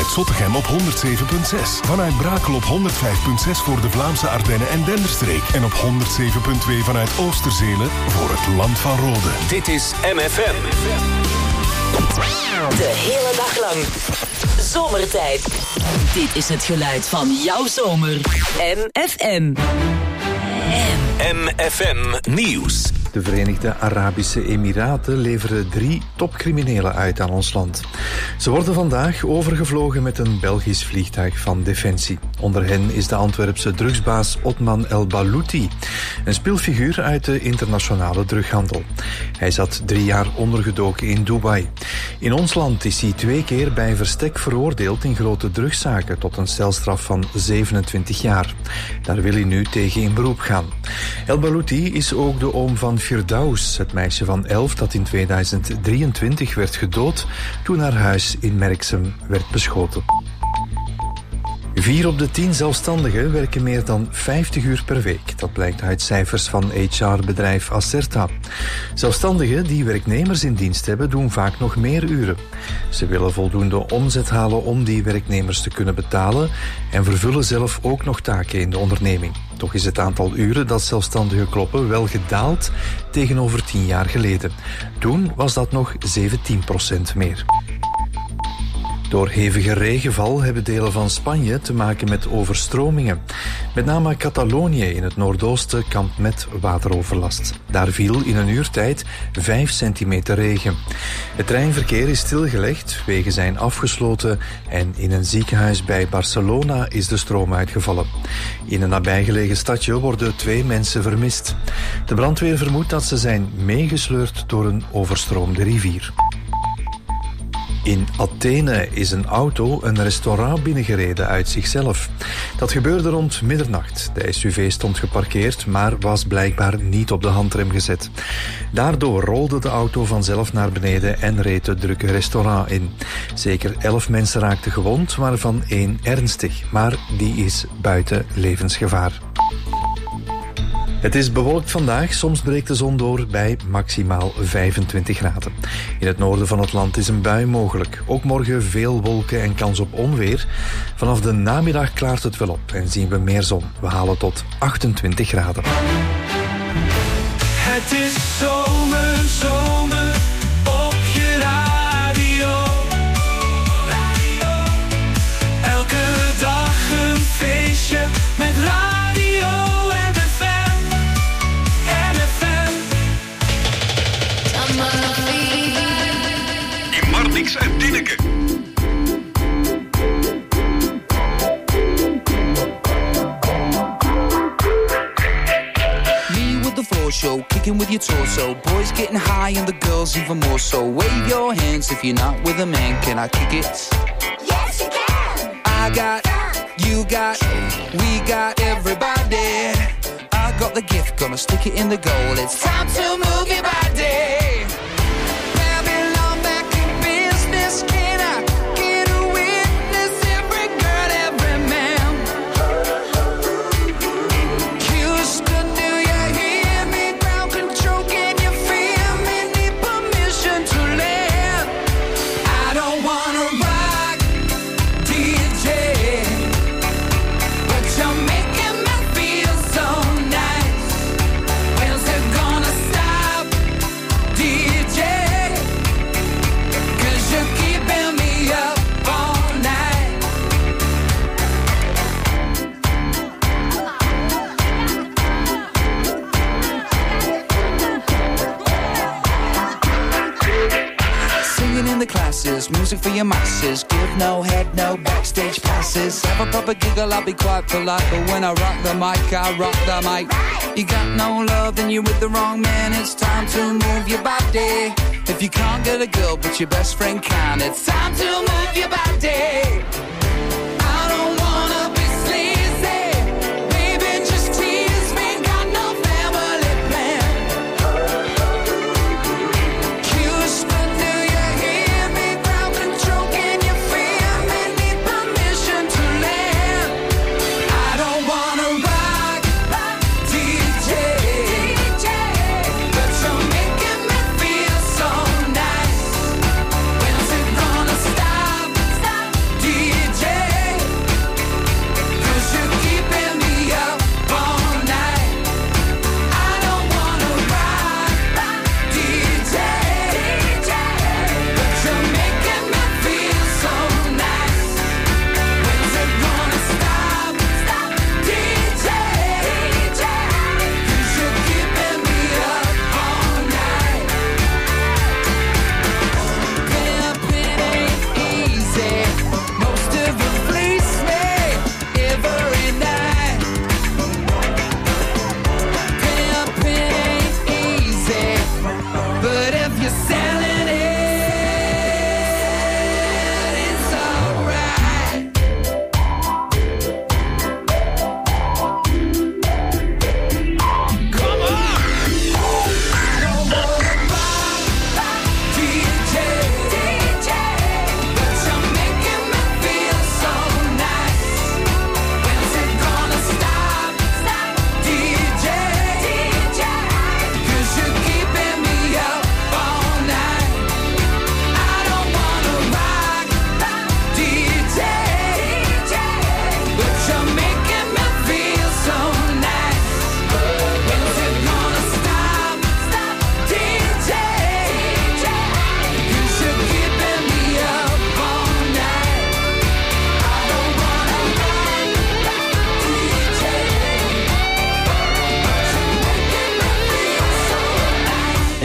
vanuit Zottegem op 107.6. Vanuit Brakel op 105.6 voor de Vlaamse Ardennen en Denderstreek. En op 107.2 vanuit Oosterzelen voor het Land van Rode. Dit is MFM. De hele dag lang. Zomertijd. Dit is het geluid van jouw zomer. MFM. MFM Nieuws. De Verenigde Arabische Emiraten leveren 3 topcriminelen uit aan ons land. Ze worden vandaag overgevlogen met een Belgisch vliegtuig van Defensie. Onder hen is de Antwerpse drugsbaas Otman El Balouti, een speelfiguur uit de internationale drughandel. Hij zat 3 jaar ondergedoken in Dubai. In ons land is hij 2 keer bij verstek veroordeeld in grote drugszaken tot een celstraf van 27 jaar. Daar wil hij nu tegen in beroep gaan. El Balouti is ook de oom van Firdaus, het meisje van 11 dat in 2023 werd gedood toen haar huis in Merksem werd beschoten. 4 op de 10 zelfstandigen werken meer dan 50 uur per week. Dat blijkt uit cijfers van HR-bedrijf Acerta. Zelfstandigen die werknemers in dienst hebben, doen vaak nog meer uren. Ze willen voldoende omzet halen om die werknemers te kunnen betalen en vervullen zelf ook nog taken in de onderneming. Toch is het aantal uren dat zelfstandigen kloppen wel gedaald tegenover 10 jaar geleden. Toen was dat nog 17% meer. Door hevige regenval hebben delen van Spanje te maken met overstromingen. Met name Catalonië in het noordoosten kampt met wateroverlast. Daar viel in een uur tijd 5 centimeter regen. Het treinverkeer is stilgelegd, wegen zijn afgesloten en in een ziekenhuis bij Barcelona is de stroom uitgevallen. In een nabijgelegen stadje worden 2 mensen vermist. De brandweer vermoedt dat ze zijn meegesleurd door een overstroomde rivier. In Athene is een auto een restaurant binnengereden uit zichzelf. Dat gebeurde rond middernacht. De SUV stond geparkeerd, maar was blijkbaar niet op de handrem gezet. Daardoor rolde de auto vanzelf naar beneden en reed het drukke restaurant in. Zeker 11 mensen raakten gewond, waarvan 1 ernstig. Maar die is buiten levensgevaar. Het is bewolkt vandaag, soms breekt de zon door bij maximaal 25 graden. In het noorden van het land is een bui mogelijk. Ook morgen veel wolken en kans op onweer. Vanaf de namiddag klaart het wel op en zien we meer zon. We halen tot 28 graden. Het is zomer, zomer op je radio. Elke dag een feestje met radio. Marnix uit Dineke. Me with the floor show, kicking with your torso. Boys getting high and the girls even more so. Wave your hands if you're not with a man. Can I kick it? Yes, you can. I got, you got, we got everybody. I got the gift, gonna stick it in the goal. It's time to move your body. Can I get a witness? Every girl, every man. Houston, do you hear me? Ground control, can you feel me? Need permission to land. I don't wanna rock, DJ, but you're making me feel so nice. When's it gonna stop, DJ? You're keeping me up all night. Singing in the classes, music for your masses. Give no head, no backstage passes. Have a proper giggle, I'll be quite polite. But when I rock the mic, I rock the mic. You got no love, then you're with the wrong man. It's time to move your body. If you can't get a girl, but your best friend can, it's time to move your body. I don't wanna be sleazy, baby, just tease me. Got no family plan. Houston, do you hear me? Ground control, can you feel me? Need permission to land. I don't wanna rock, DJ, but you're making me feel so nice. When's it gonna stop, DJ?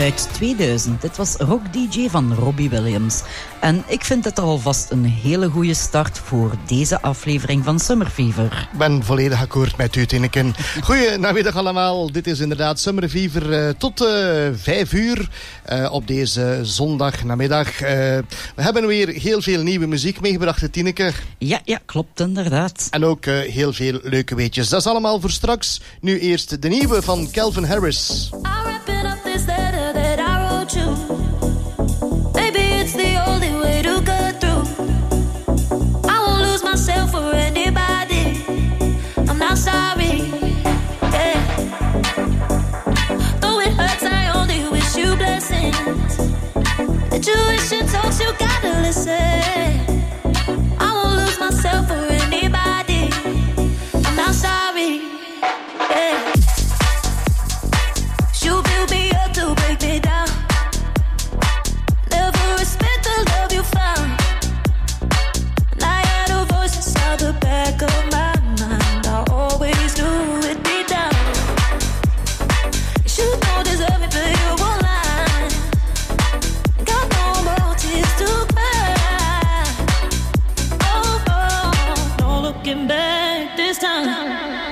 uit 2000. Dit was Rock DJ van Robbie Williams. En ik vind het alvast een hele goede start voor deze aflevering van Summer Fever. Ik ben volledig akkoord met u, Tineke. Goedenamiddag allemaal. Dit is inderdaad Summer Fever tot 5 uur op deze zondagnamiddag. We hebben weer heel veel nieuwe muziek meegebracht, Tineke. Ja, klopt inderdaad. En ook heel veel leuke weetjes. Dat is allemaal voor straks. Nu eerst de nieuwe van Calvin Harris. Tuition talks, you gotta listen. I won't lose myself for anybody. I'm not sorry. Yeah. You build me up to break me down. Never respect the love you found. And I had a voice inside the back of my mind. I always knew it deep down. You don't deserve it, but you won't lie. Looking back this time.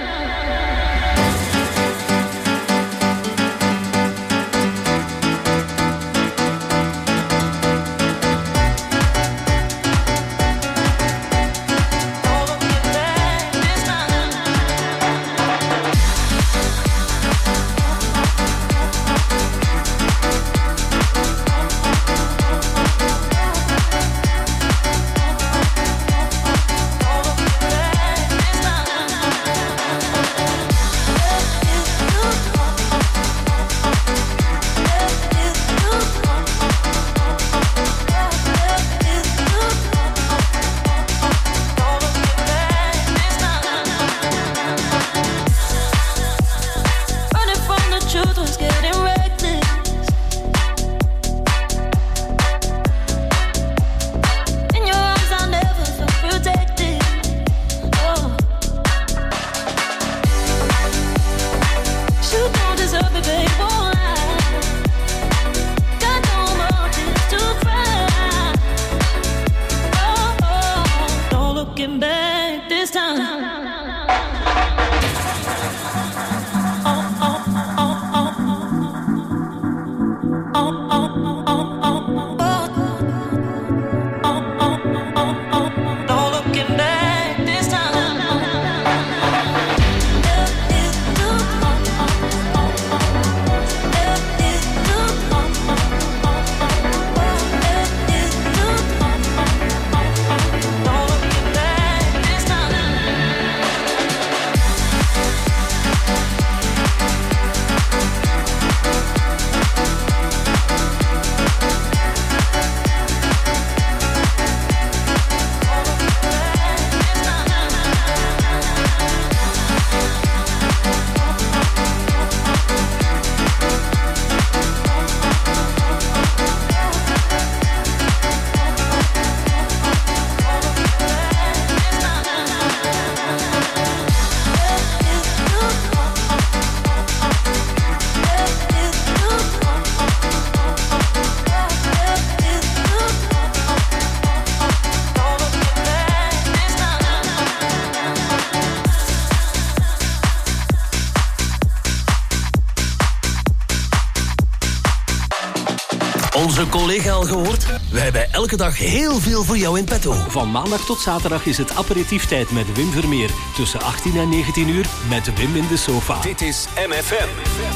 Onze collega al gehoord? We hebben elke dag heel veel voor jou in petto. Van maandag tot zaterdag is het aperitieftijd met Wim Vermeer. Tussen 18 en 19 uur met Wim in de sofa. Dit is MFM.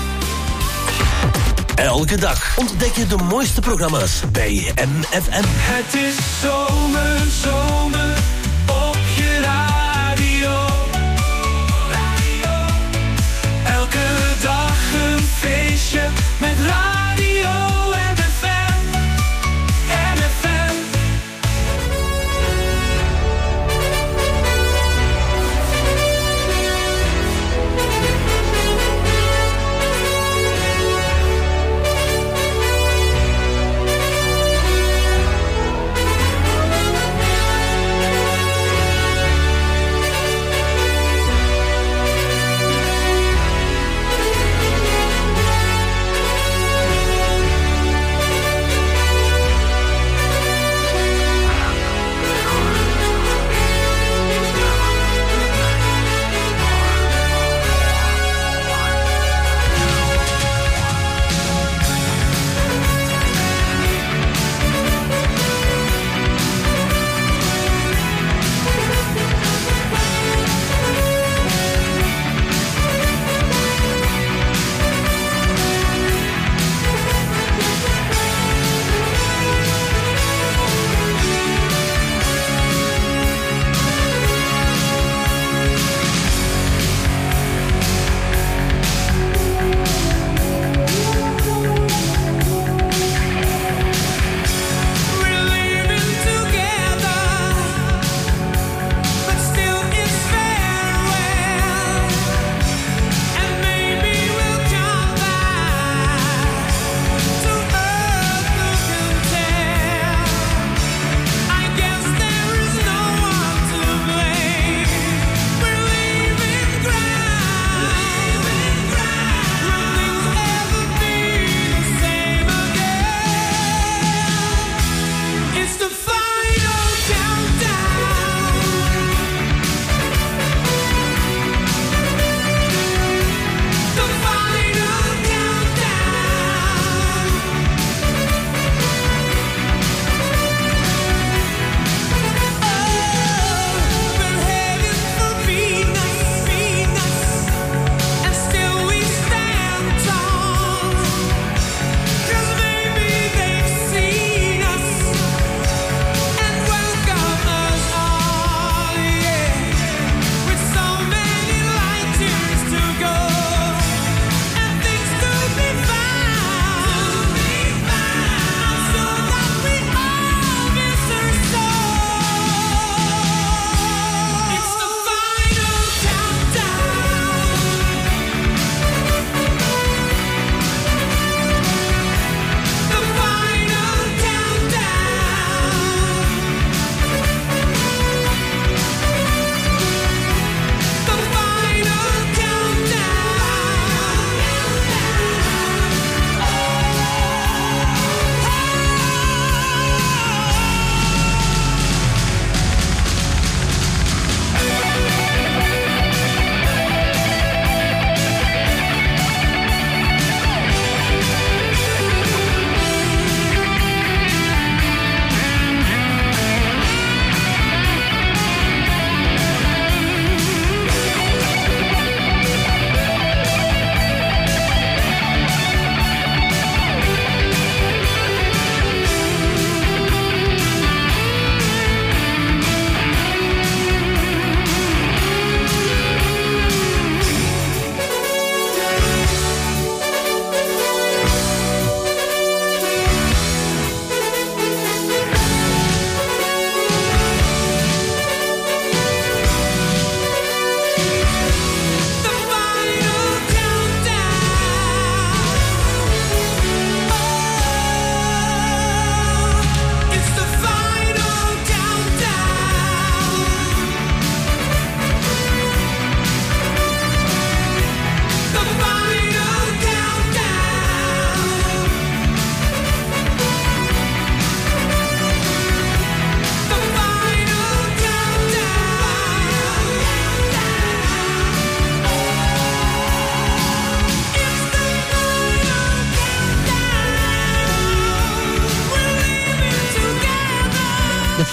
Elke dag ontdek je de mooiste programma's bij MFM. Het is zomer, zomer op je radio. Elke dag een feestje met radio.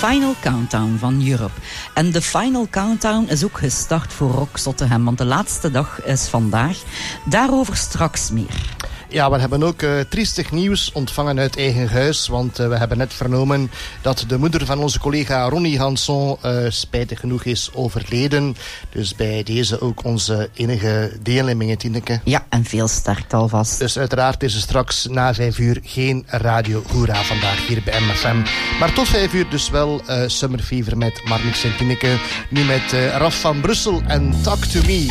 Final Countdown van Europe. En de Final Countdown is ook gestart voor Rock Zottegem, want de laatste dag is vandaag. Daarover straks meer. Ja, we hebben ook triestig nieuws ontvangen uit eigen huis. Want we hebben net vernomen dat de moeder van onze collega Ronnie Hanson spijtig genoeg is overleden. Dus bij deze ook onze enige deelnemingen, Tineke. Ja, en veel sterkte alvast. Dus uiteraard is er straks na 5 uur geen Radio Hoera vandaag hier bij MFM. Maar tot 5 uur dus wel Summer Fever met Marnix en Tineke. Nu met Raf van Brussel en Talk to Me.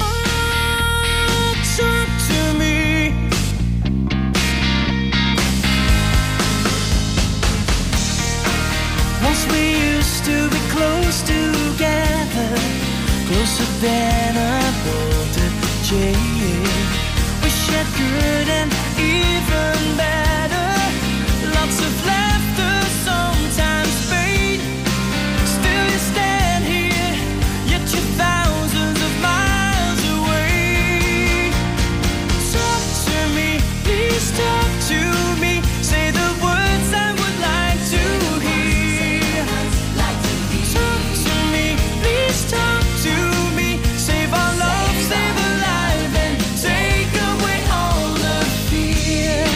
Once we used to be close together, closer than a bolted chain. We shared good and even better, lots of laughter, sometimes pain. Still you stand here, yet you're thousands of miles away. Talk to me, please talk to me, say the words I would like to hear. Talk to me, please talk to me, save our love, save our life, and take away all the fear.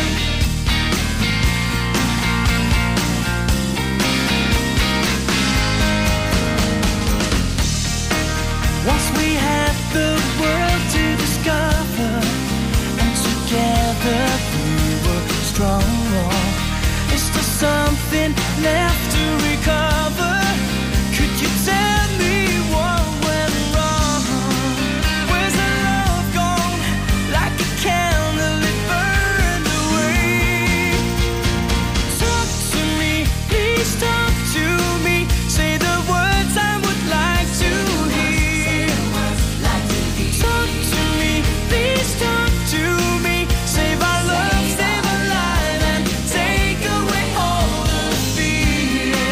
Once we had the world to discover, and together we were strong. Is there something left to recover? Could you tell me what went wrong? Where's the love gone? Like a candle it burned away. Talk to me, please talk to me, say the words I would like to hear. Talk to me, please talk to me, save our love, save our life, and take away all the fear.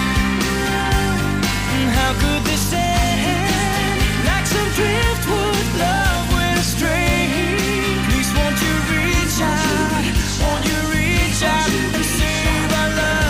And how could this end? Like some driftwood love went astray. Please won't you reach out, won't you reach out and save our love.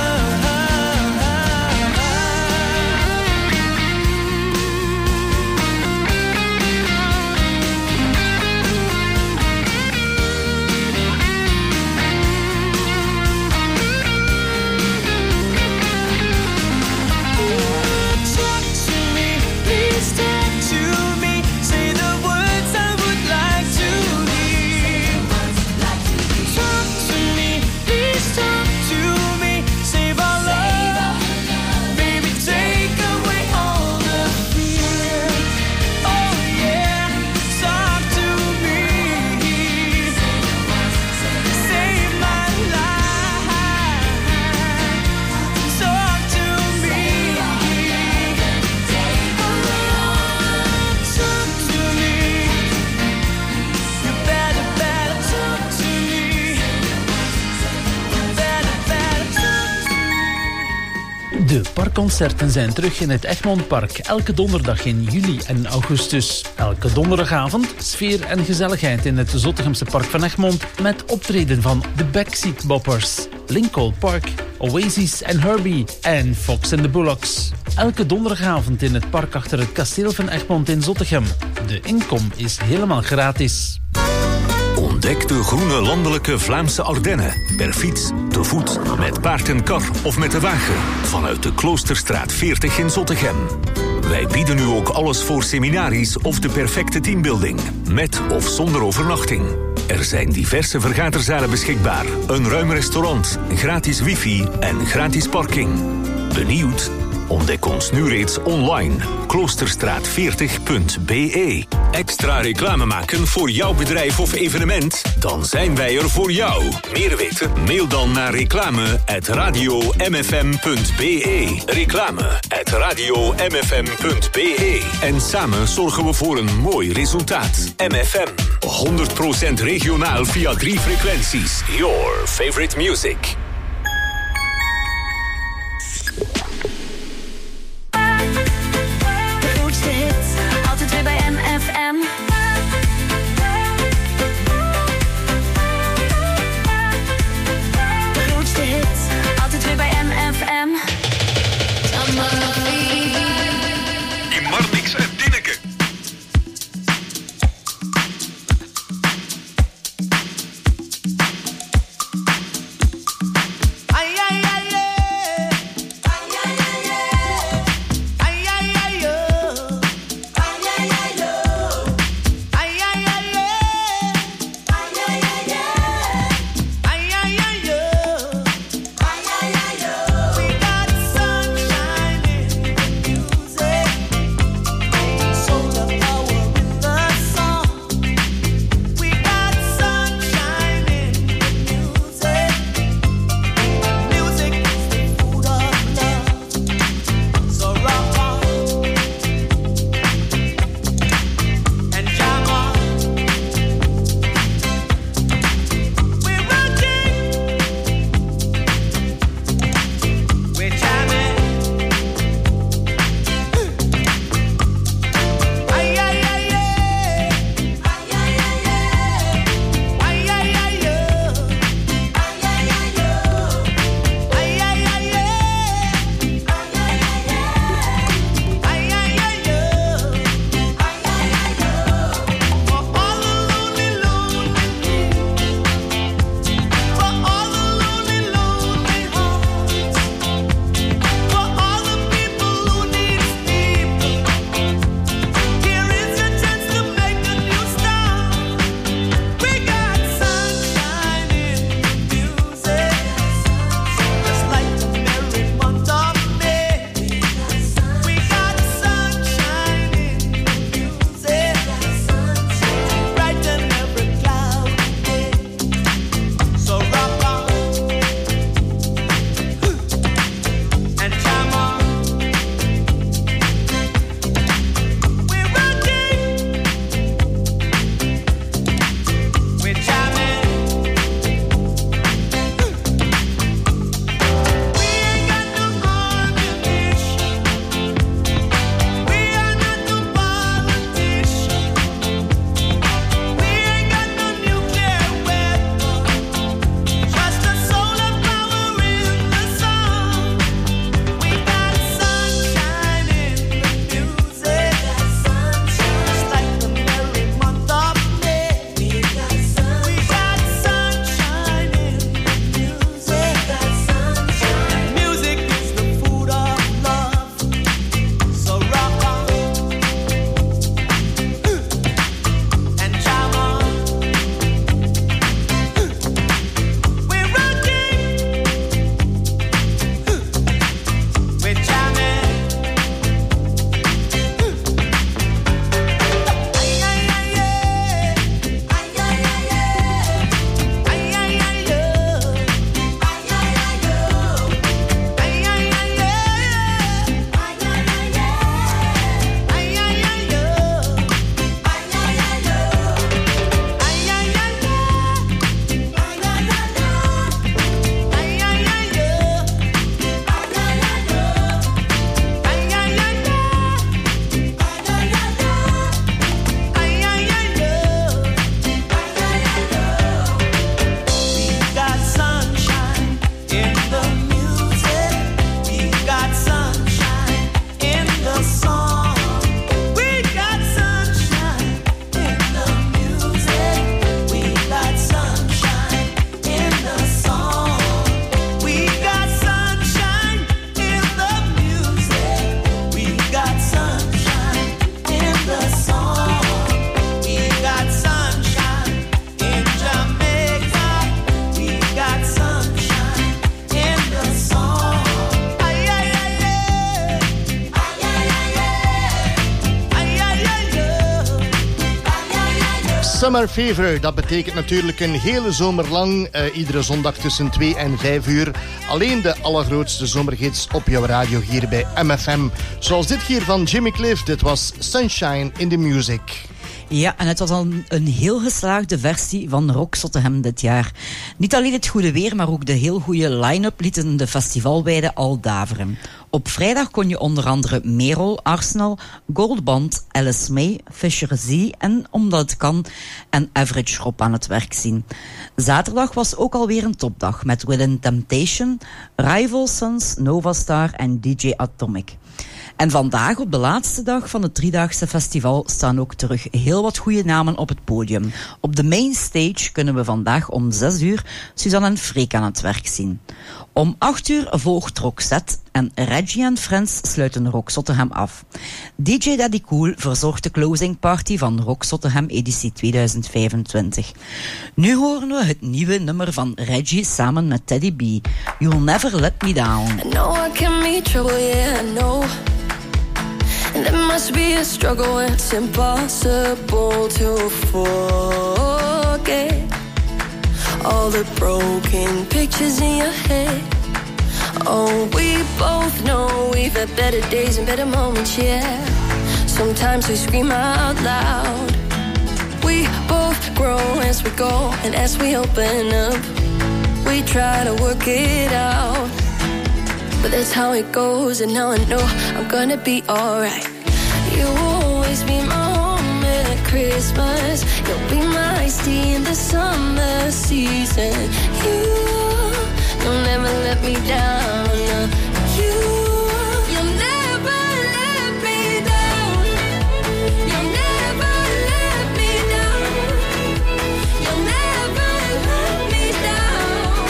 Talk to me, please talk to me, say the words I would like to hear. Talk to me, please talk to me, save our love, baby, take away all the fear. Oh yeah, talk to me, save my life. Talk to me, talk to me. You better talk to me. You better talk to me. De parkconcerten zijn terug in het Egmondpark. Elke donderdag in juli en augustus. Elke donderdagavond sfeer en gezelligheid in het Zottegemse Park van Egmond. Met optreden van de Backseat Boppers, Lincoln Park, Oasis en Herbie en Fox and the Bullocks. Elke donderdagavond in het park achter het kasteel van Egmond in Zottegem. De inkom is helemaal gratis. Ontdek de groene landelijke Vlaamse Ardennen. Per fiets, te voet, met paard en kar of met de wagen. Vanuit de Kloosterstraat 40 in Zottegem. Wij bieden nu ook alles voor seminaries of de perfecte teambuilding. Met of zonder overnachting. Er zijn diverse vergaderzalen beschikbaar. Een ruim restaurant, gratis wifi en gratis parking. Benieuwd? Ontdek ons nu reeds online. Kloosterstraat40.be. Extra reclame maken voor jouw bedrijf of evenement? Dan zijn wij er voor jou. Meer weten? Mail dan naar reclame@radiomfm.be. Reclame@radiomfm.be. En samen zorgen we voor een mooi resultaat. MFM. 100% regionaal via 3 frequenties. Your favorite music. De grootste hits, altijd weer bij MFM. Summer Fever, dat betekent natuurlijk een hele zomer lang, iedere zondag tussen 2 en 5 uur. Alleen de allergrootste zomergids op jouw radio hier bij MFM. Zoals dit hier van Jimmy Cliff, dit was Sunshine in the Music. Ja, en het was al een heel geslaagde versie van Rock Zottegem dit jaar. Niet alleen het goede weer, maar ook de heel goede line-up lieten de festivalweide al daveren. Op vrijdag kon je onder andere Merel, Arsenal, Goldband, Alice May, Fisher Z en Omdat het kan en Average Rob aan het werk zien. Zaterdag was ook alweer een topdag met Within Temptation, Rival Sons, Novastar en DJ Atomic. En vandaag, op de laatste dag van het 3-daagse festival, staan ook terug heel wat goede namen op het podium. Op de main stage kunnen we vandaag om 6 uur Suzanne en Freek aan het werk zien. Om 8 uur volgt Roxette en Reggie and Friends sluiten Rock Zottegem af. DJ Daddy Cool verzorgt de closing party van Rock Zottegem editie 2025. Nu horen we het nieuwe nummer van Reggie samen met Teddy B. You'll Never Let Me Down. I know I can meet trouble, yeah, I know. And it must be a struggle, it's impossible to forget all the broken pictures in your head. Oh, we both know we've had better days and better moments, yeah. Sometimes we scream out loud. We both grow as we go, and as we open up, we try to work it out. But that's how it goes, and now I know I'm gonna be alright. You'll always be my home at Christmas. You'll be my iced tea in the summer season. You'll never let me down. You'll never let me down. You'll never let me down. You'll never let me down.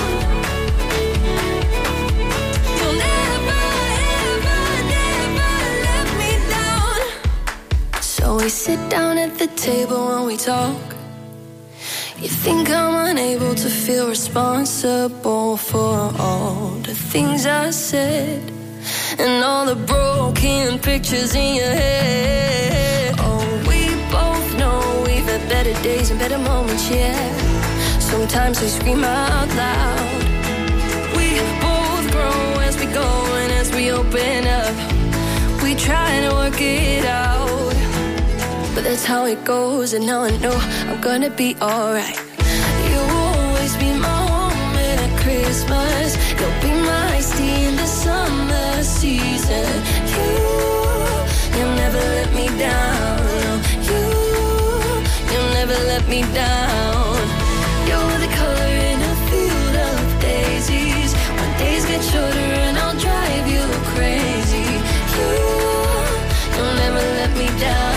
You'll never, ever, never let me down. So we sit down at the table and we talk. You think I'm unable to feel responsible for all the things I said and all the broken pictures in your head. Oh, we both know we've had better days and better moments, yeah. Sometimes we scream out loud. We both grow as we go and as we open up, we try to work it out. But that's how it goes, and now I know I'm gonna be alright. You'll always be my home at Christmas. You'll be my iced tea in the summer season. You'll never let me down. You'll never let me down. You're the color in a field of daisies. When days get shorter and I'll drive you crazy. You'll never let me down.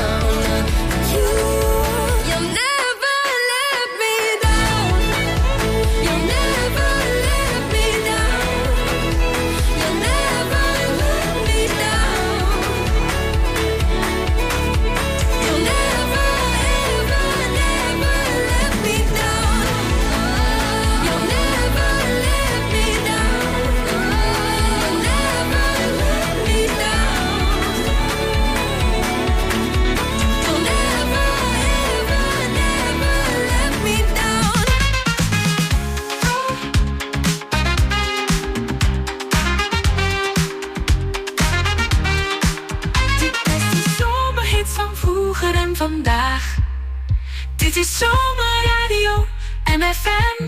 Vandaag. Dit is Zomerradio MFM.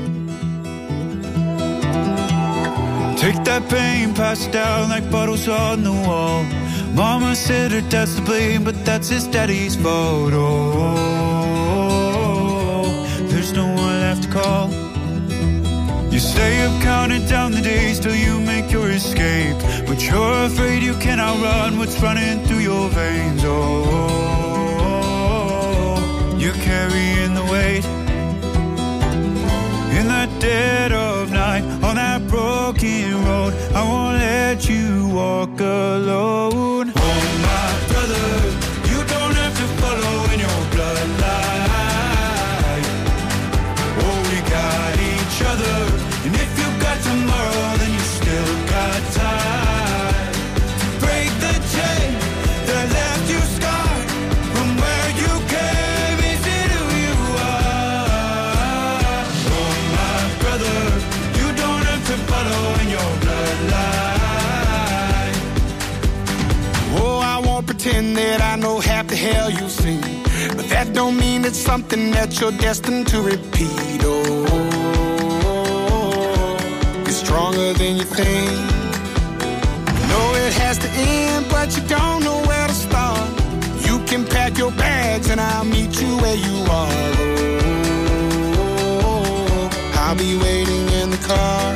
Take that pain, pass it down like bottles on the wall. Mama said her dad's to blame, but that's his daddy's fault. Oh, there's no one left to call. You stay up counting down the days till you make your escape, but you're afraid you cannot run what's running through your veins. Oh, you're carrying the weight in the dead of night on that broken road. I won't let you walk alone. Oh, my brother, you don't have to follow in your bloodline. Oh, we got each other, and if you got tomorrow, then you still got time to break the chain that left you scarred from where you came into who you pretend that I know half the hell you've seen, but that don't mean it's something that you're destined to repeat. Oh, it's stronger than you think. You know it has to end, but you don't know where to start. You can pack your bags and I'll meet you where you are. Oh, I'll be waiting in the car.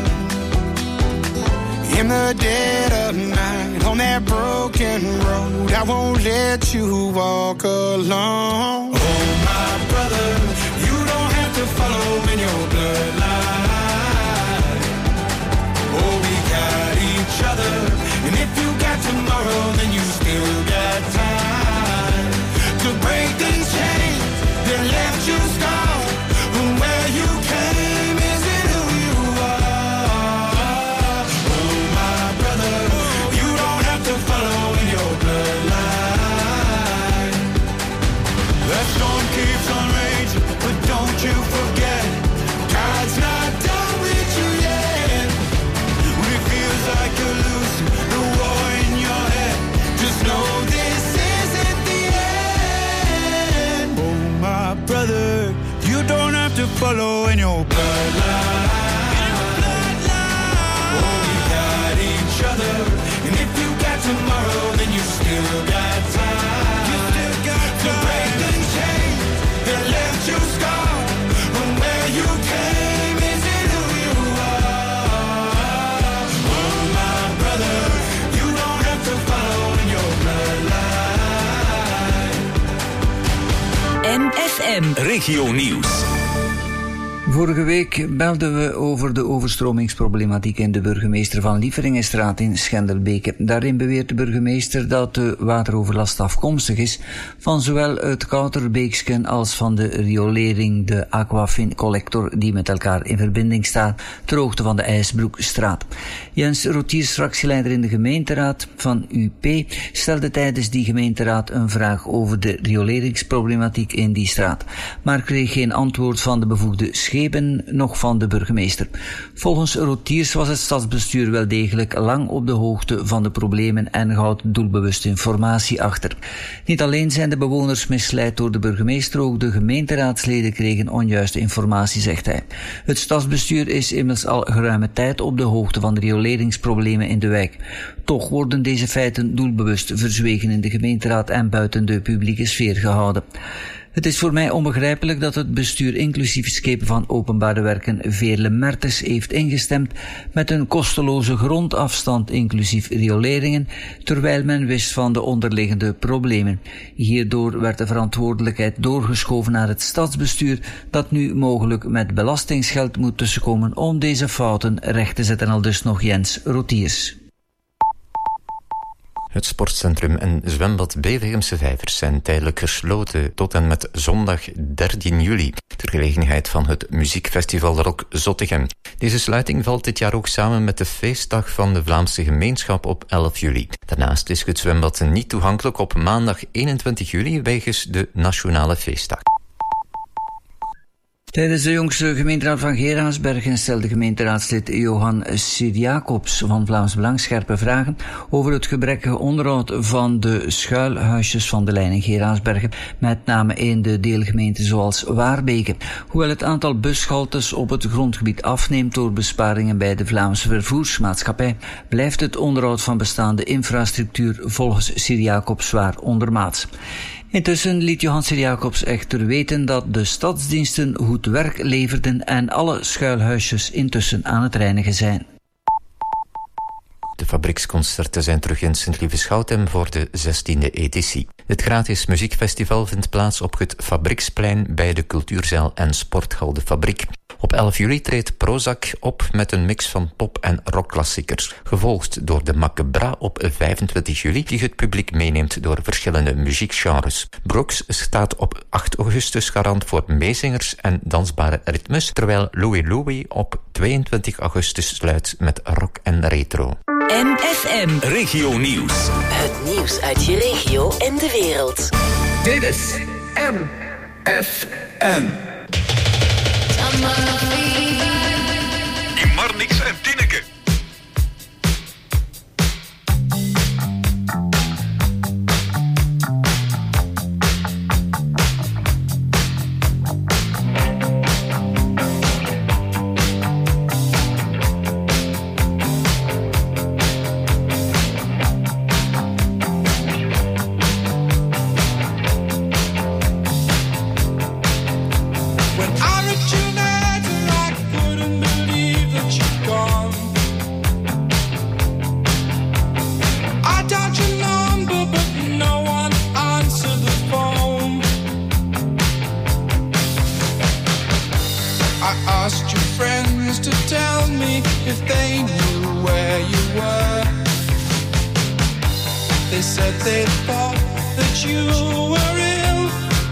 In the dead of night, on that broken road, I won't let you walk alone. Oh, my brother, you don't have to follow in your bloodline. Oh, we got each other, and if you got tomorrow, then you still got time to break these chains that left you scarred. From where you came isn't who you are. Oh, my brother, you don't have to follow in your bloodline. That storm keeps on raging, but don't you forget, God's not done with you yet. When it feels like you're losing the war in your head, just know this isn't the end. Oh, my brother, you don't have to follow in your bloodline. Oh, we got each other, and if you got tomorrow, then you still got time. You still got time to break the chains that left you scarred. From where you came isn't who you are. Oh, my brother, you don't have to follow in your bloodline. MFM Regio Nieuws. Vorige week belden we over de overstromingsproblematiek in de burgemeester van Lieveringenstraat in Schendelbeke. Daarin beweert de burgemeester dat de wateroverlast afkomstig is van zowel het Kouterbeeksken als van de riolering, de Aquafin collector, die met elkaar in verbinding staan ter hoogte van de IJsbroekstraat. Jens Rotiers, fractieleider in de gemeenteraad van UP, stelde tijdens die gemeenteraad een vraag over de rioleringsproblematiek in die straat, maar kreeg geen antwoord van de bevoegde schepen nog van de burgemeester. Volgens Rotiers was het stadsbestuur wel degelijk lang op de hoogte van de problemen en houdt doelbewust informatie achter. Niet alleen zijn de bewoners misleid door de burgemeester, ook de gemeenteraadsleden kregen onjuiste informatie, zegt hij. Het stadsbestuur is immers al geruime tijd op de hoogte van de rioleringsproblemen in de wijk. Toch worden deze feiten doelbewust verzwegen in de gemeenteraad en buiten de publieke sfeer gehouden. Het is voor mij onbegrijpelijk dat het bestuur inclusief schepen van openbare werken Veerle Mertens heeft ingestemd met een kosteloze grondafstand inclusief rioleringen, terwijl men wist van de onderliggende problemen. Hierdoor werd de verantwoordelijkheid doorgeschoven naar het stadsbestuur, dat nu mogelijk met belastingsgeld moet tussenkomen om deze fouten recht te zetten, aldus nog Jens Rotiers. Het sportcentrum en zwembad Bevegemse Vijvers zijn tijdelijk gesloten tot en met zondag 13 juli, ter gelegenheid van het muziekfestival Rock Zottegem. Deze sluiting valt dit jaar ook samen met de feestdag van de Vlaamse gemeenschap op 11 juli. Daarnaast is het zwembad niet toegankelijk op maandag 21 juli wegens de nationale feestdag. Tijdens de jongste gemeenteraad van Geraardsbergen stelde gemeenteraadslid Johan Sir-Jacobs van Vlaams Belang scherpe vragen over het gebrekkige onderhoud van de schuilhuisjes van de lijn in Geraardsbergen, met name in de deelgemeenten zoals Waarbeke. Hoewel het aantal bushaltes op het grondgebied afneemt door besparingen bij de Vlaamse vervoersmaatschappij, blijft het onderhoud van bestaande infrastructuur volgens Sir-Jacobs zwaar ondermaats. Intussen liet Johan Sir-Jacobs echter weten dat de stadsdiensten goed werk leverden en alle schuilhuisjes intussen aan het reinigen zijn. De fabrieksconcerten zijn terug in Sint-Lieve-Schouten voor de 16e editie. Het gratis muziekfestival vindt plaats op het Fabrieksplein bij de Cultuurzaal en Sporthal de Fabriek. Op 11 juli treedt Prozac op met een mix van pop- en rockklassiekers, gevolgd door de Macabra op 25 juli, die het publiek meeneemt door verschillende muziekgenres. Brooks staat op 8 augustus garant voor meezingers en dansbare ritmes, terwijl Louie Louie op 22 augustus sluit met rock en retro. MFM Regio Nieuws. Het nieuws uit je regio en de wereld. Dit is MFM. In Marnix en Tinneke. said they thought that you were ill.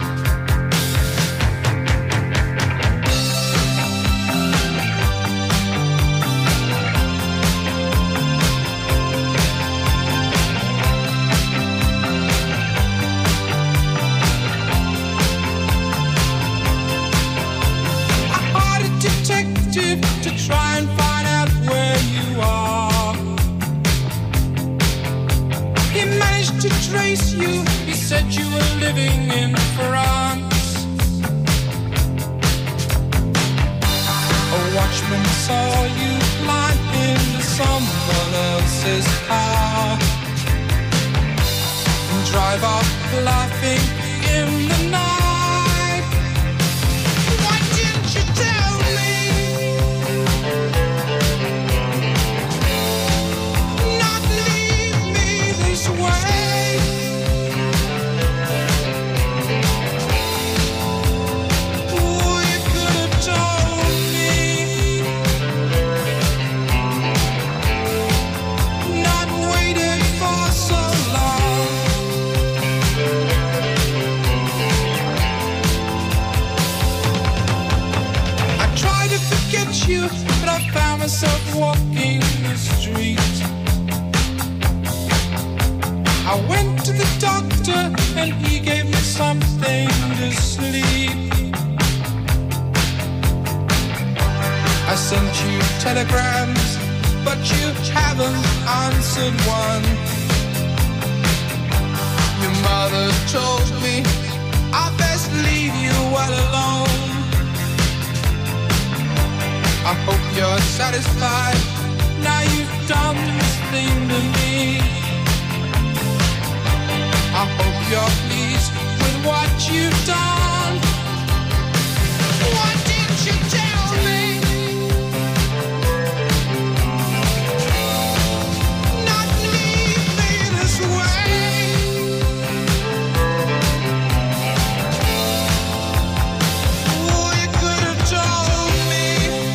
I hired a detective to try and find out where you are. He managed to trace you. He said you were living in France. A watchman saw you climb into someone else's car and drive off laughing in the night. Why didn't you tell me? Not leave me this way. Oh, you could have told me. Not waited for so long. I tried to forget you, but I found myself walking the street. I went to the doctor and he gave me something to sleep. I sent you telegrams, but you haven't answered one. Your mother told me I best leave you well alone. I hope you're satisfied now you've done this thing to me. I hope you're pleased with what you've done. Why didn't you tell me? Not leave me this way. Oh, you could have told me.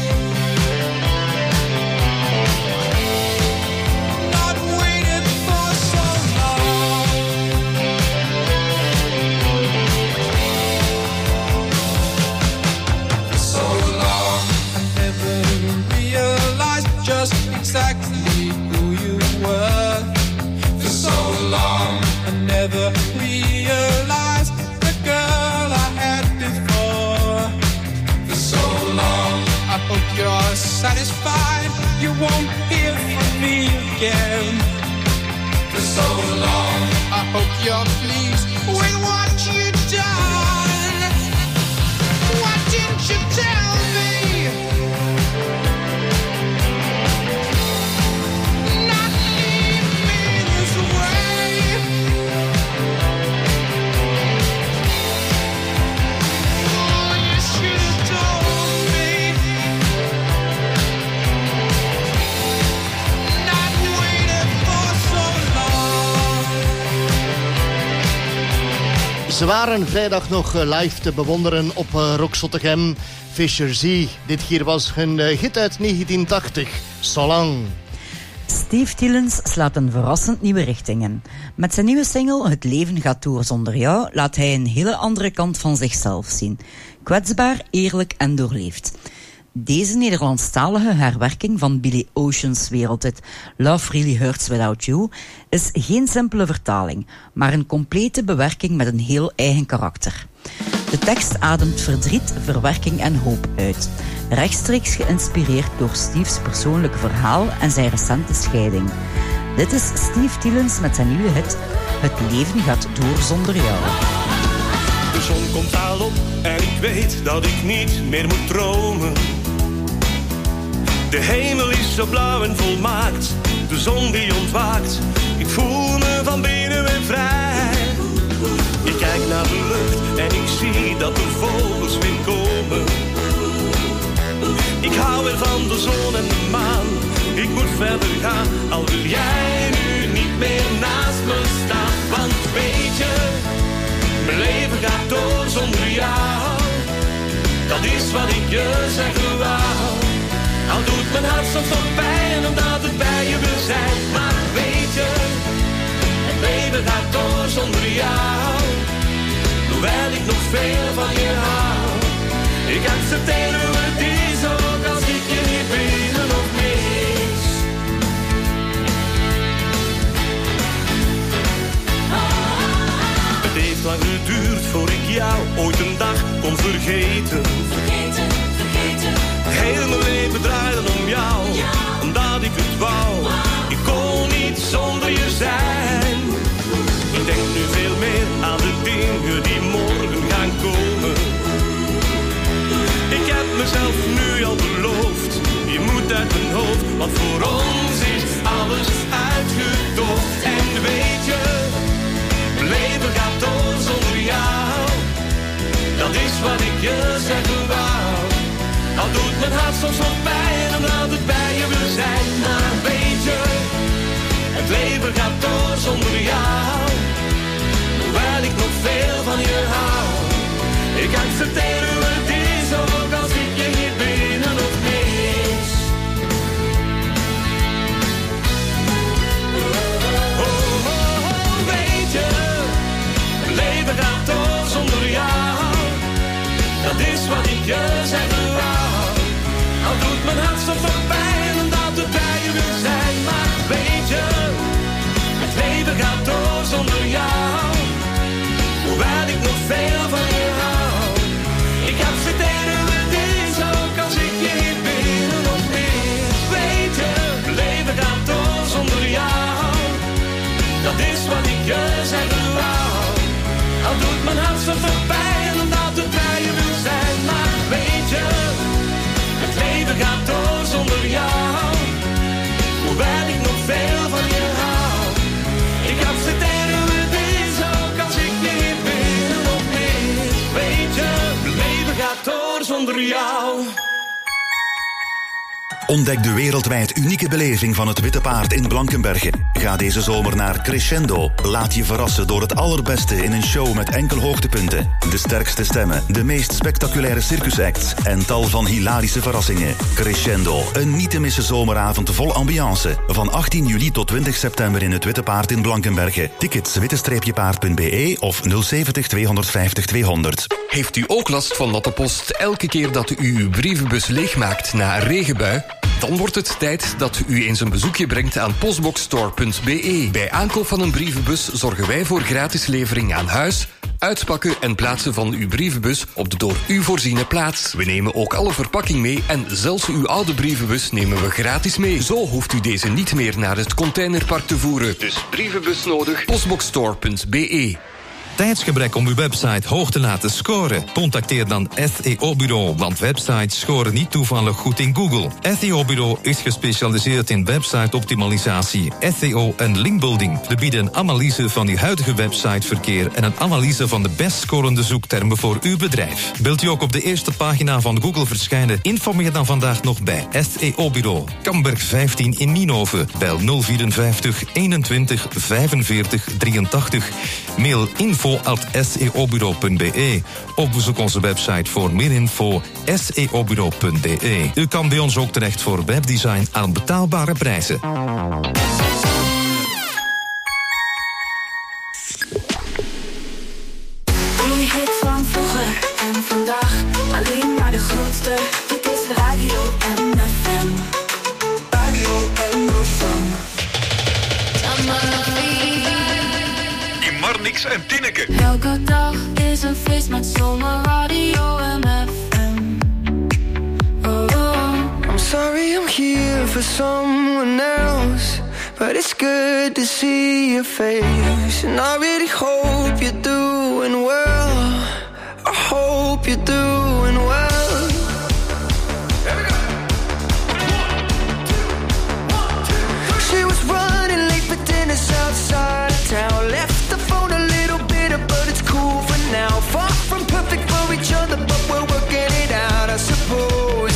Not waited for so long. For so long, I never realized just exactly who you were. For so long, I never realized the girl I had before. For so long, I hope you're satisfied. You won't hear from me again. For so long, I hope you're pleased with what you've done. Why didn't you tell me? Not leave me this way. Oh, you should have told me. Not waited for so long. Ze waren vrijdag nog live te bewonderen op Rock Zottegem. Fisher Z. Dit hier was hun hit uit 1980. So Long. Steve Tillens slaat een verrassend nieuwe richting in. Met zijn nieuwe single Het leven gaat door zonder jou laat hij een hele andere kant van zichzelf zien. Kwetsbaar, eerlijk en doorleefd. Deze Nederlandstalige herwerking van Billy Ocean's wereldhit Love Really Hurts Without You is geen simpele vertaling, maar een complete bewerking met een heel eigen karakter. De tekst ademt verdriet, verwerking en hoop uit. Rechtstreeks geïnspireerd door Steve's persoonlijke verhaal en zijn recente scheiding. Dit is Steve Tillens met zijn nieuwe hit Het leven gaat door zonder jou. De zon komt al op en ik weet dat ik niet meer moet dromen. De hemel is zo blauw en volmaakt, de zon die ontwaakt. Ik voel me van binnen weer vrij. Ik kijk naar de lucht en ik zie dat de vogels weer komen. Ik hou weer van de zon en de maan. Ik moet verder gaan, al wil jij nu niet meer naast me staan. Want weet je, mijn leven gaat door zonder jou. Dat is wat ik je zeggen wou. Al doet mijn hart soms nog pijn omdat het bij je wil zijn. Maar weet je, baby, leven gaat door zonder jou. Hoewel ik nog veel van je hou. Ik accepteer hoe het is, ook als ik je niet binnen of mis. Het heeft lang geduurd voor ik jou ooit een dag kon vergeten. Vergeten. Heel mijn leven draaide om jou, omdat ik het wou. Ik kon niet zonder je zijn. Ik denk nu veel meer aan de dingen die morgen gaan komen. Ik heb mezelf nu al beloofd, je moet uit mijn hoofd, want voor ons is alles uitgedoofd. En weet je, mijn leven gaat door zonder jou. Dat is wat ik je zeggen wou. Al doet mijn hart soms wat pijn, omdat het bij je wil zijn. Maar weet je, het leven gaat door zonder jou. Hoewel ik nog veel van je hou. Ik accepteer hoe het is, ook als ik je niet binnen of mis. Weet je, het leven gaat door zonder jou. Dat is wat ik je zeggen wou. Al doet mijn hart soms nog pijn, omdat het bij je wil zijn. Maar weet je, het leven gaat door zonder jou. Hoewel ik nog veel van je hou. Ik accepteer hoe het is, ook als ik je niet binnen of mis. Weet je, het leven gaat door zonder jou. Dat is wat ik je zeggen wou. Al doet mijn hart soms nog pijn, omdat het bij je wil zijn. Maar weet je, het leven gaat door zonder jou. Hoewel ik nog veel van je hou. Ik accepteer hoe het is, ook als ik je niet binnen of mis. Weet je, het leven gaat door zonder jou. Ontdek de wereldwijd unieke beleving van het Witte Paard in Blankenberge. Ga deze zomer naar Crescendo. Laat je verrassen door het allerbeste in een show met enkel hoogtepunten. De sterkste stemmen, de meest spectaculaire circusacts en tal van hilarische verrassingen. Crescendo, een niet te missen zomeravond vol ambiance. Van 18 juli tot 20 september in het Witte Paard in Blankenberge. Tickets witte-paard.be of 070 250 200. Heeft u ook last van natte post elke keer dat u uw brievenbus leegmaakt na een regenbui? Dan wordt het tijd dat u eens een bezoekje brengt aan postboxstore.be. Bij aankoop van een brievenbus zorgen wij voor gratis levering aan huis, uitpakken en plaatsen van uw brievenbus op de door u voorziene plaats. We nemen ook alle verpakking mee en zelfs uw oude brievenbus nemen we gratis mee. Zo hoeft u deze niet meer naar het containerpark te voeren. Dus brievenbus nodig, postboxstore.be. Tijdsgebrek om uw website hoog te laten scoren? Contacteer dan SEO Bureau, want websites scoren niet toevallig goed in Google. SEO Bureau is gespecialiseerd in website-optimalisatie, SEO en linkbuilding. We bieden een analyse van uw huidige websiteverkeer en een analyse van de best scorende zoektermen voor uw bedrijf. Wilt u ook op de eerste pagina van Google verschijnen? Informeer dan vandaag nog bij SEO Bureau. Kamberg 15 in Nienhoven. Bel 054 21 45 83. Mail info@seobureau.be of bezoek onze website voor meer info seobureau.be. U kan bij ons ook terecht voor webdesign aan betaalbare prijzen. Een hit van vroeger en vandaag, alleen maar de grootste. Dit is Radio MFM. Radio MFM. Marnix en Tinneke. Elke dag is een feest met zomerradio MFM. Oh, oh. I'm sorry I'm here for someone else, but it's good to see your face. And I really hope you're doing well. I hope you're doing well. She was running late for dinner outside of town. Left the phone a little bitter, but it's cool for now. Far from perfect for each other, but we're working it out, I suppose.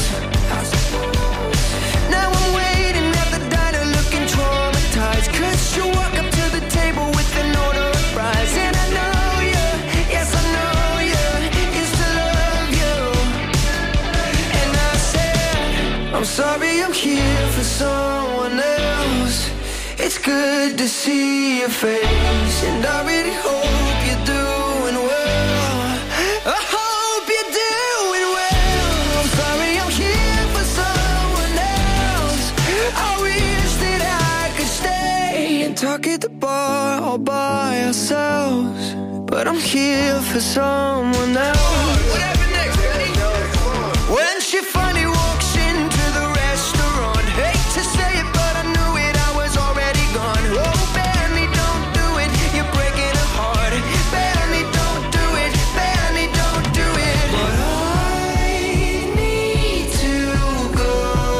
Now I'm waiting at the diner looking traumatized, 'cause you walk up to the table with an order of fries. And I know you, yes I know you, used to love you. And I said, I'm sorry I'm here for someone else. It's good to see your face, and I really hope you're doing well. I hope you're doing well. I'm sorry I'm here for someone else. I wish that I could stay and talk at the bar all by ourselves, but I'm here for someone else. What happened next, Benny? When she finally walks into the restaurant, hate to say it, but I knew it, I was already gone. Oh, Benny, don't do it, you're breaking her heart. Benny, don't do it, Benny, don't do it. But I need to go.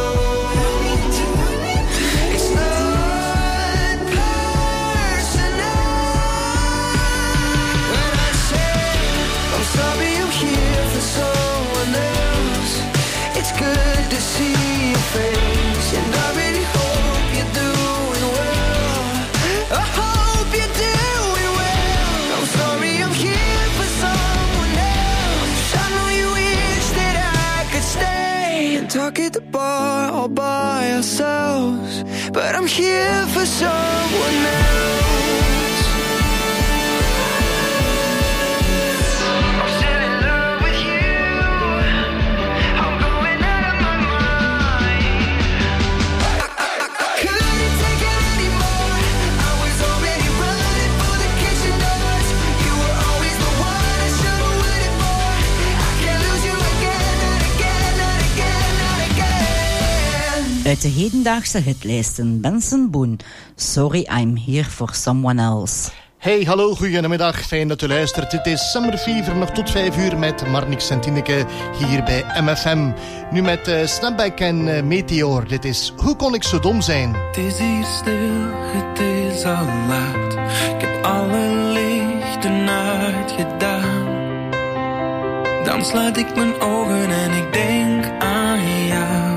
It's not personal. When I say I'm sorry I'm here for someone else, it's good to see your face, and I really hope you're doing well. I hope you're doing well. I'm sorry I'm here for someone else. I know you wish that I could stay and talk at the bar all by ourselves, but I'm here for someone else. I'm still in love with you. I'm going out of my mind. I couldn't take it anymore. I was already running for the kitchen doors. You were always the one I should have waited for. I can't lose you again, not again, not again, not again. Uit de hedendaagse hitlijsten, Benson Boone, Sorry I'm Here for Someone Else. Hey, hallo, goedemiddag. Fijn dat u luistert. Dit is Summer Fever, nog tot 5 uur met Marnix en Tineke hier bij MFM. Nu met Snapback en Meteor. Dit is Hoe kon ik zo dom zijn? Het is hier stil, het is al laat. Ik heb alle lichten uitgedaan. Dan sluit ik mijn ogen en ik denk aan jou.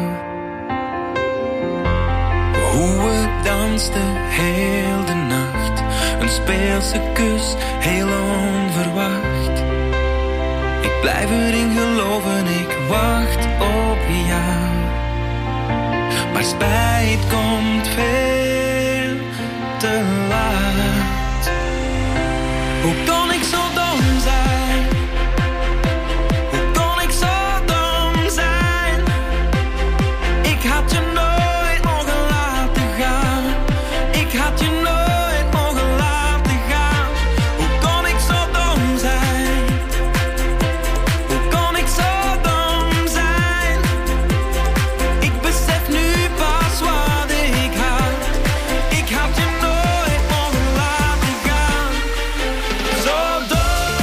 Hoe we dansten heel de nacht. Een speelse kus, heel onverwacht. Ik blijf erin geloven, ik wacht op jou. Maar spijt komt veel te laat. Hoe kon ik zo dom zijn? Hoe kon ik zo dom zijn? Ik had je nooit mogen laten gaan. Ik had je nooit mogen laten gaan. Hoe kon ik zo dom zijn? Hoe kon ik zo dom zijn? Ik besef nu pas wat ik had. Ik had je nooit mogen laten gaan. Zo dom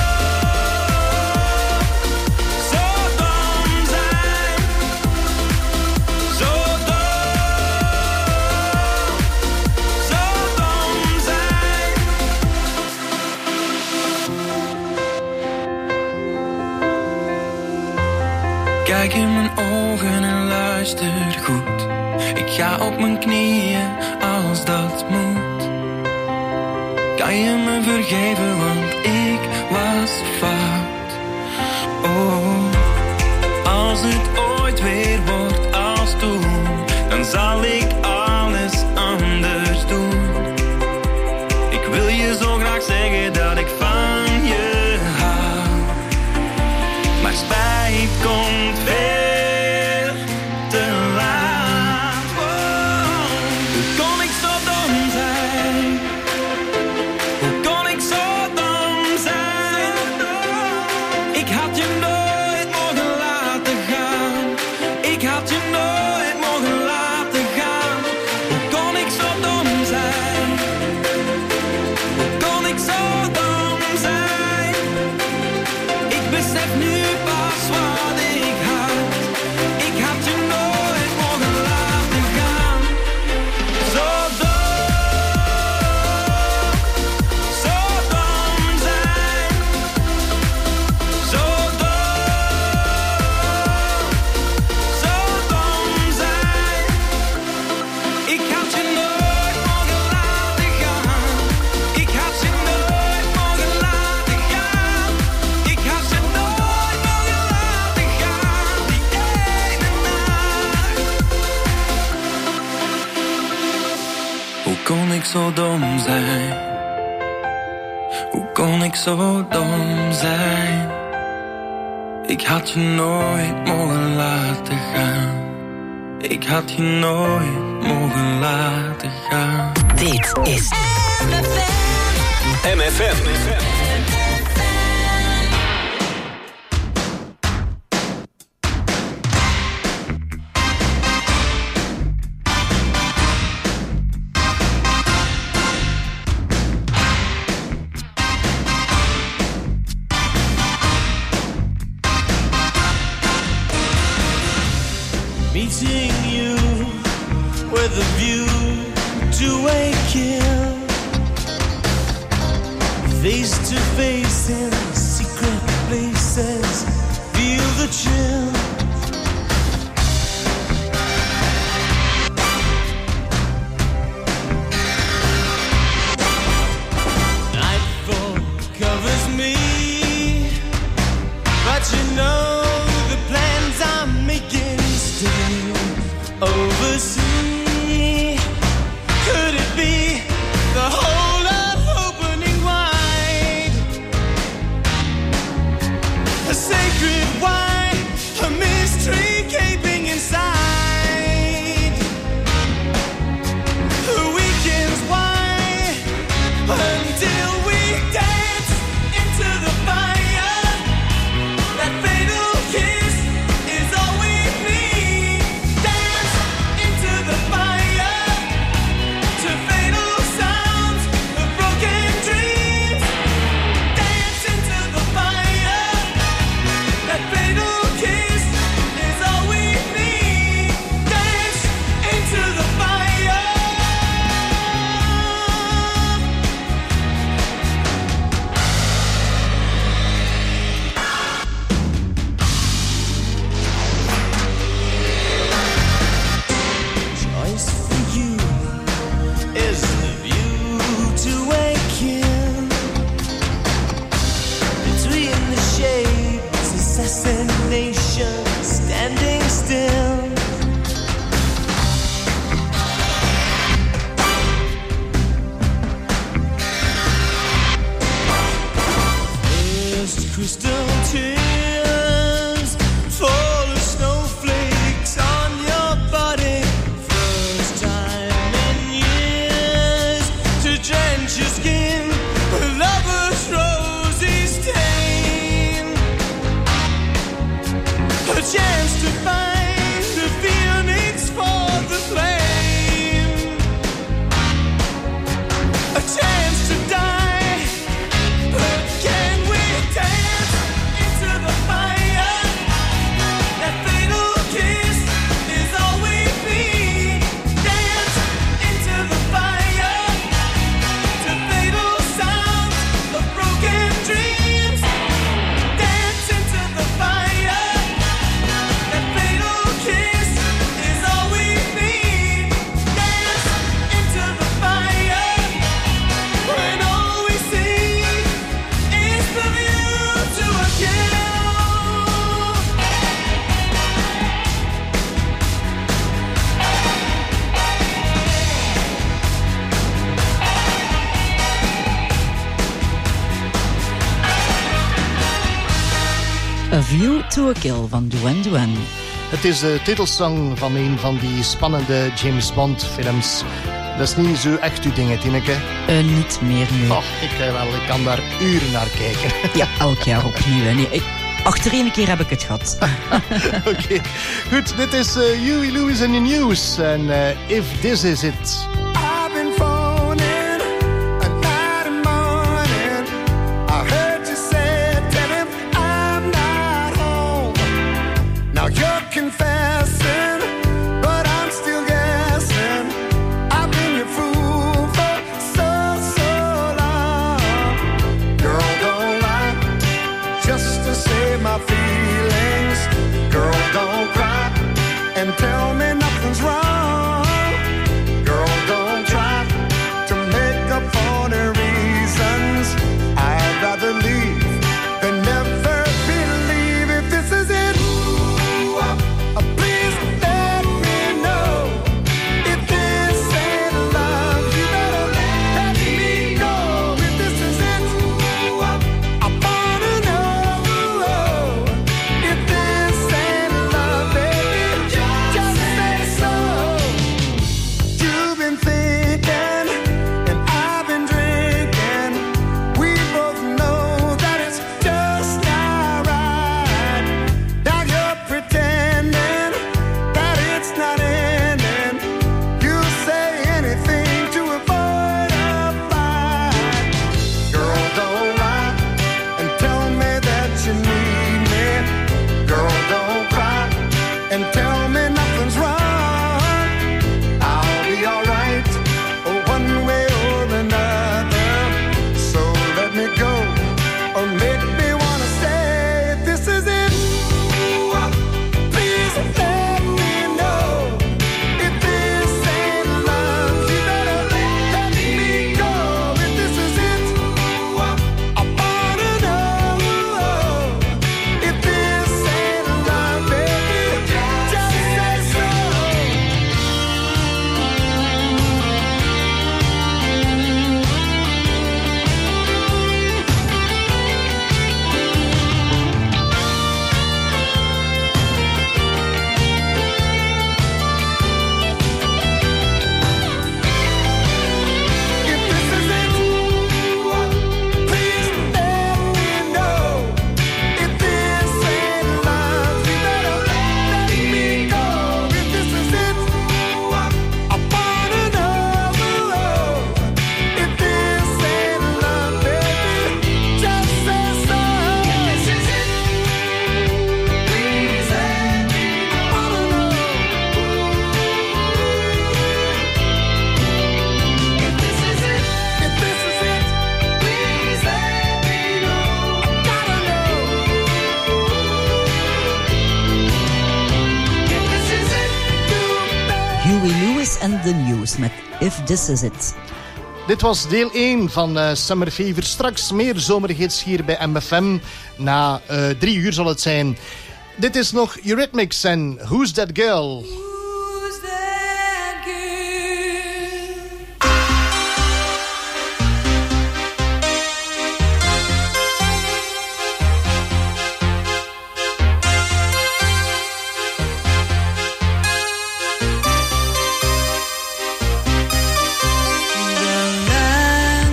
zijn. Zo dom zijn. Kijk in mijn ogen en luister goed. Ik ga op mijn knieën als dat moet. Kan je me vergeven, want ik was fout. Oh, als het ooit weer wordt als toen, dan zal ik alles anders doen. Ik wil je zo graag zeggen dat ik van je hou. Maar spijt komt veel te laat. Wow. Hoe kon ik zo dom zijn? Hoe kon ik zo dom zo dom zijn? Hoe kon ik zo dom zijn? Ik had je nooit mogen laten gaan. Ik had je nooit mogen laten gaan. Dit is MFM. Meeting you with a view to a kill. Face to face in secret places, feel the chill. Nightfall covers me, but you know the plans I'm making still oversee. Could it be the whole of opening wide? A sacred wine, a mystery gaping inside. The weekend's wine until we dance into the fire. That fatal kiss is all we need. Dance into the fire to fatal sounds of broken dreams. Dance into the fire. That fatal kiss is all we need. Dance into the fire. Choice for you is the view to a kill. Between the shapes, assassination, standing still. First crystal tears fall as snowflakes on your body. First time in years to drench your skin with lover's rosy stain. A chance to find the phoenix for the flame. A chance to die, but can we dance into the fire? That fatal kiss is all we need. Dance into the fire to fatal sounds of broken dreams. Dance into the fire. That fatal kiss is all we need. Dance into the fire when all we see is the view to a kill. A View to a Kill van Duran Duran. Het is de titelsong van een van die spannende James Bond films. Dat is niet zo echt uw ding, Tineke. Niet meer nu. Och, ik kan daar uren naar kijken. Ja, elk jaar opnieuw. Hè. Nee, achtereen keer heb ik het gehad. Oké, goed. Dit is Huey Lewis in the News. En If This Is It. I've been phoning a night and morning. I heard you say, tell him I'm not home. Now you're confessing, but I'm still guessing. I've been your fool for so long. Girl, don't lie, just to save my feelings. Girl, don't cry and tell me nothing's wrong. Girl, don't try to make up for the reasons. I'd rather leave than never believe. If this is it, please let me know. If this ain't love, you better let or make me wanna say this is it. Please let me know if this ain't love. You better let me go if this is it. I wanna know if this ain't love, baby. Just say so. Huey Lewis and the News met If This Is It. Dit was deel 1 van Summer Fever. Straks meer zomerhits hier bij MFM. Na 3 uur zal het zijn. Dit is nog Eurythmics en Who's That Girl?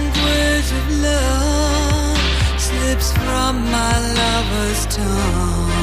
From my lover's tongue,